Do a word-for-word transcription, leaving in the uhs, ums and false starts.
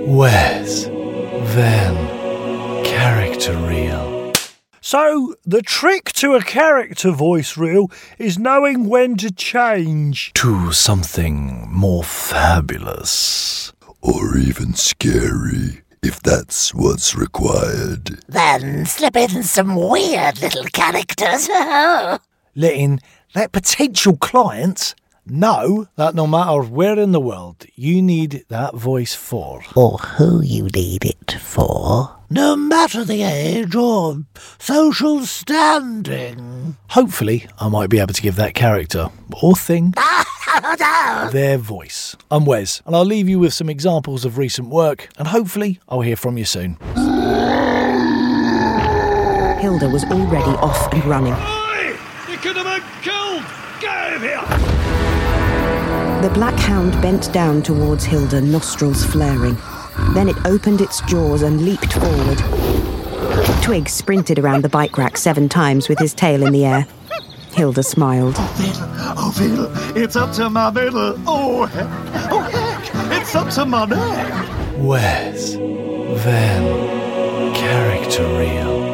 Wes, then, character reel. So, the trick to a character voice reel is knowing when to change to something more fabulous. Or even scary, if that's what's required. Then slip in some weird little characters. Letting that potential client know that no matter where in the world you need that voice for. Or who you need it for. No matter the age or social standing. Hopefully, I might be able to give that character, or thing, their voice. I'm Wes, and I'll leave you with some examples of recent work, and hopefully I'll hear from you soon. Hilda was already off and running. Oi! You could have been killed! Get out of here! The black hound bent down towards Hilda, nostrils flaring. Then it opened its jaws and leaped forward. Twig sprinted around the bike rack seven times with his tail in the air. Hilda smiled. Oh, Fiddle, oh, Fiddle, it's up to my middle. Oh, heck, oh, heck, it's up to my neck. Wes, then, character reel.